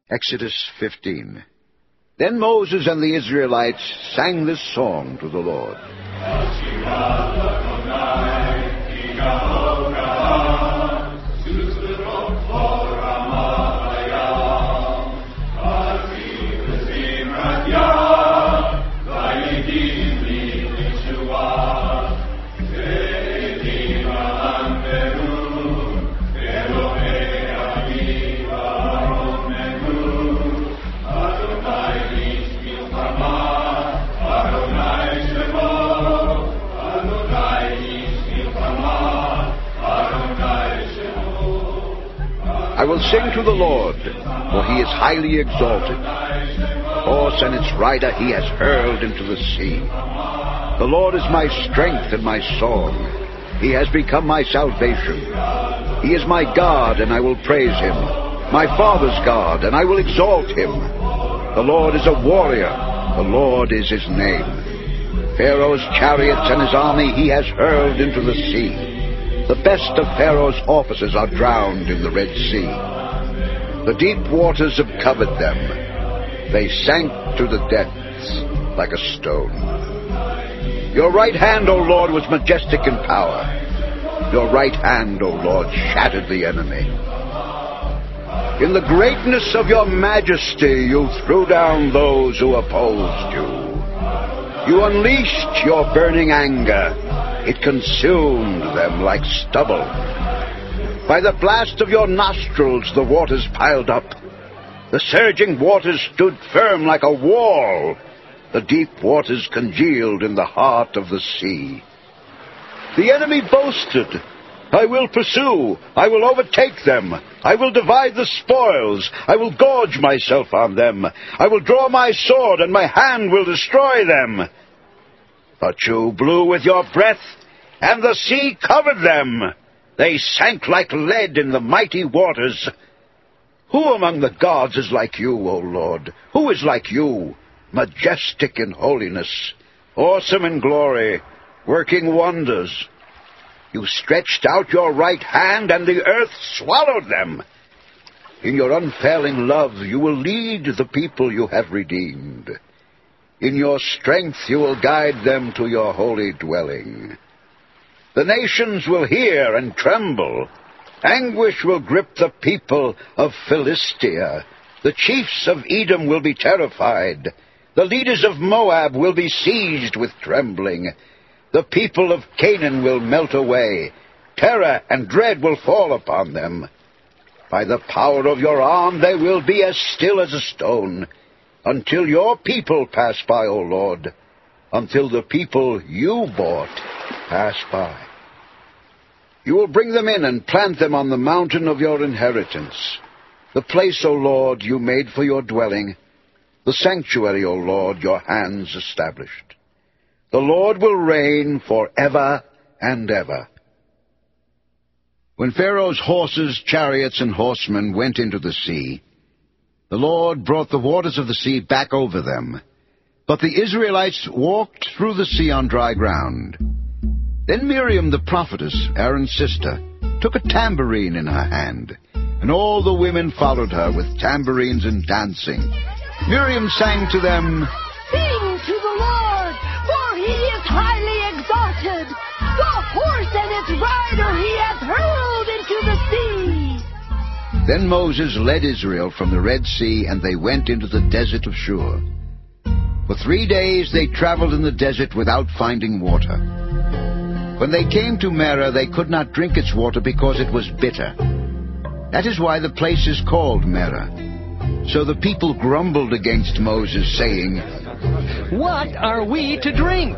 Exodus 15. Then Moses and the Israelites sang this song to the Lord. I will sing to the Lord, for he is highly exalted. The horse and its rider he has hurled into the sea. The Lord is my strength and my song. He has become my salvation. He is my God, and I will praise him. My father's God, and I will exalt him. The Lord is a warrior. The Lord is his name. Pharaoh's chariots and his army he has hurled into the sea. The best of Pharaoh's officers are drowned in the Red Sea. The deep waters have covered them. They sank to the depths like a stone. Your right hand, O Lord, was majestic in power. Your right hand, O Lord, shattered the enemy. In the greatness of your majesty, you threw down those who opposed you. You unleashed your burning anger. It consumed them like stubble. By the blast of your nostrils, the waters piled up. The surging waters stood firm like a wall. The deep waters congealed in the heart of the sea. The enemy boasted, I will pursue. I will overtake them. I will divide the spoils. I will gorge myself on them. I will draw my sword, and my hand will destroy them. But you blew with your breath, and the sea covered them. They sank like lead in the mighty waters. Who among the gods is like you, O Lord? Who is like you, majestic in holiness, awesome in glory, working wonders? You stretched out your right hand, and the earth swallowed them. In your unfailing love you will lead the people you have redeemed. In your strength you will guide them to your holy dwelling. The nations will hear and tremble. Anguish will grip the people of Philistia. The chiefs of Edom will be terrified. The leaders of Moab will be seized with trembling. The people of Canaan will melt away. Terror and dread will fall upon them. By the power of your arm they will be as still as a stone, until your people pass by, O Lord, until the people you bought pass by. You will bring them in and plant them on the mountain of your inheritance, the place, O Lord, you made for your dwelling, the sanctuary, O Lord, your hands established. The Lord will reign forever and ever. When Pharaoh's horses, chariots, and horsemen went into the sea, the Lord brought the waters of the sea back over them. But the Israelites walked through the sea on dry ground. Then Miriam the prophetess, Aaron's sister, took a tambourine in her hand, and all the women followed her with tambourines and dancing. Miriam sang to them, Sing to the Lord, for he is highly exalted. The horse and its rider he hath hurled into the sea. Then Moses led Israel from the Red Sea, and they went into the desert of Shur. For 3 days they traveled in the desert without finding water. When they came to Marah, they could not drink its water because it was bitter. That is why the place is called Marah. So the people grumbled against Moses, saying, What are we to drink?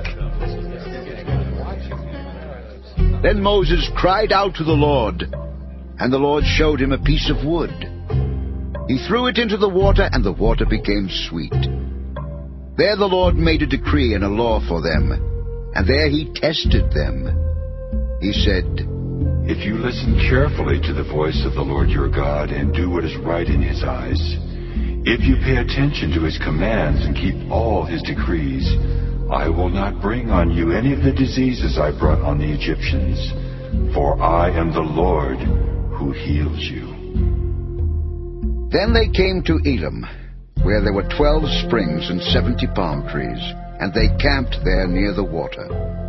Then Moses cried out to the Lord, and the Lord showed him a piece of wood. He threw it into the water, and the water became sweet. There the Lord made a decree and a law for them, and there he tested them. He said, If you listen carefully to the voice of the Lord your God and do what is right in his eyes, if you pay attention to his commands and keep all his decrees, I will not bring on you any of the diseases I brought on the Egyptians, for I am the Lord who heals you. Then they came to Elim, where there were 12 springs and 70 palm trees, and they camped there near the water.